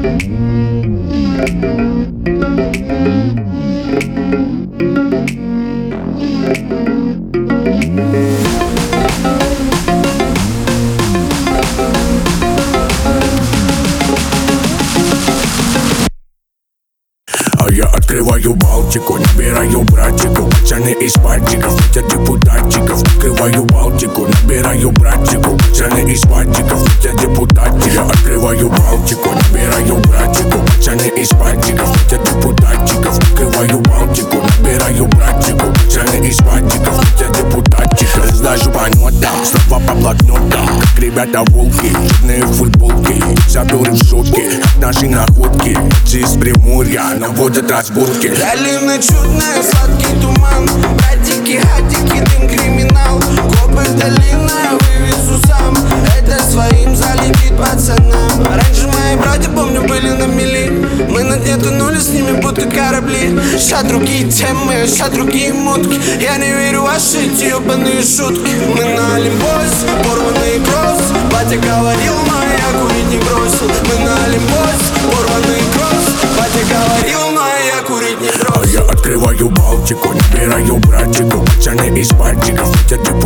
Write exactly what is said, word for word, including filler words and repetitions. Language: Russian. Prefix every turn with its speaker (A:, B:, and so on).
A: А я открываю Балтику, набираю братику, пацаны из пальчиков, хотят депутатчиков. Открываю Балтику, набираю братику, пацаны из пальчиков, хотят депутатчиков. Я открываю Балтику, набираю братику, пацаны из пальчиков, хотят депутатчиков. Открываю Балтику, набираю братику, пацаны из пальчиков, хотят депутатчиков. Разлажу по нотам, слова по блокнотам, как ребята волки, черные футболки, заберу в шутки, как наши находки. Из Приморья наводят разборки.
B: Долина чудная, сладкий туман, братики, хатики, дым, криминал. Копы долина, вывезу сам, это своим залетит пацанам. Раньше мои братья, помню, были на мели, мы на дне тонули, с ними будто корабли. Ща другие темы, ща другие мутки, я не верю в ваши эти ебаные шутки. Мы на Олимпосе, порванный кросс, батя говорил, но я курить не бросил. Мы на Олимпосе, порванный кросс, батя говорил, но я курить не бросил.
A: А я открываю Балтику, набираю братику, пацаны из пальчиков, хотят